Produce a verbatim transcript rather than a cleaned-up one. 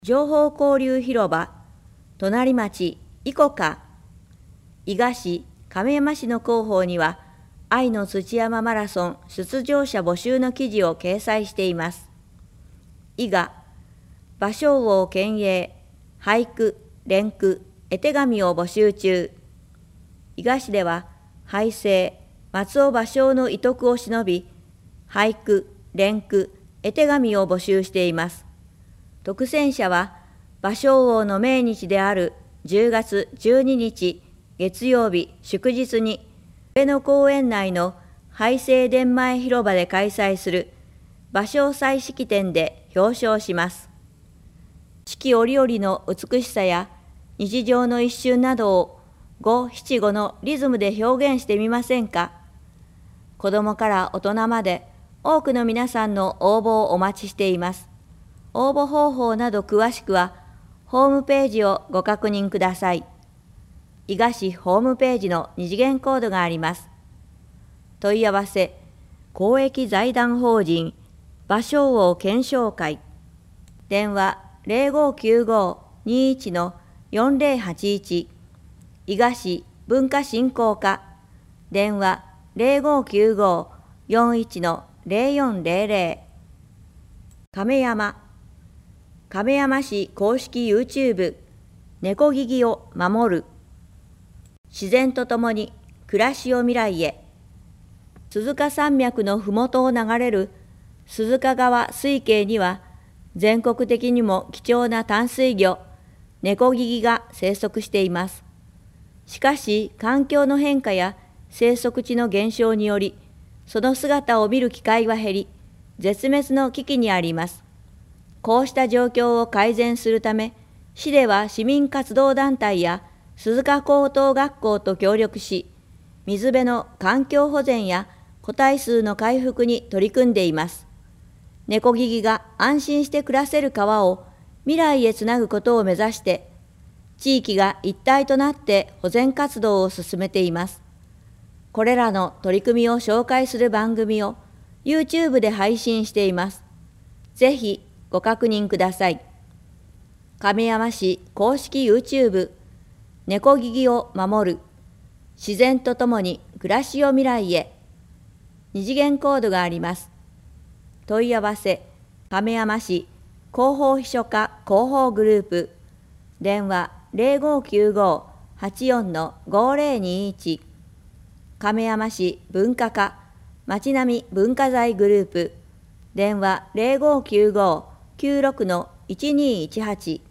情報交流広場、隣町、イコカ、伊賀市、亀山市の広報には、愛の土山マラソン出場者募集の記事を掲載しています。伊賀、芭蕉王県営、俳句、連句、絵手紙を募集中。伊賀市では、俳声、松尾芭蕉の遺徳を偲び、俳句、連句、絵手紙を募集しています。特選者は、芭蕉王の命日であるじゅうがつじゅうににち月曜日祝日に、上野公園内の俳声伝前広場で開催する芭蕉祭式典で表彰します。四季折々の美しさや日常の一瞬などを五七五のリズムで表現してみませんか。子どもから大人まで多くの皆さんの応募をお待ちしています。応募方法など詳しくは、ホームページをご確認ください。伊賀市ホームページの二次元コードがあります。問い合わせ、公益財団法人芭蕉王顕彰会。電話ゼロごきゅうご にいち よんゼロはちいち。伊賀市文化振興課。電話ゼロごきゅうご よんいち ゼロよんゼロゼロ。亀山。亀山市公式 YouTube、猫ギギを守る。自然とともに暮らしを未来へ。鈴鹿山脈のふもとを流れる鈴鹿川水系には、全国的にも貴重な淡水魚、猫ギギが生息しています。しかし、環境の変化や生息地の減少により、その姿を見る機会は減り、絶滅の危機にあります。こうした状況を改善するため、市では市民活動団体や鈴鹿高等学校と協力し、水辺の環境保全や個体数の回復に取り組んでいます。猫ギギが安心して暮らせる川を未来へつなぐことを目指して、地域が一体となって保全活動を進めています。これらの取り組みを紹介する番組を YouTube で配信しています。ぜひご確認ください。亀山市公式 YouTube、猫ギギを守る。自然とともに暮らしを未来へ。二次元コードがあります。問い合わせ、亀山市広報秘書課広報グループ。電話ゼロごきゅうご はちよん ごゼロにいち。亀山市文化課町並文化財グループ。電話ゼロごきゅうご きゅうろく いちにいちはち。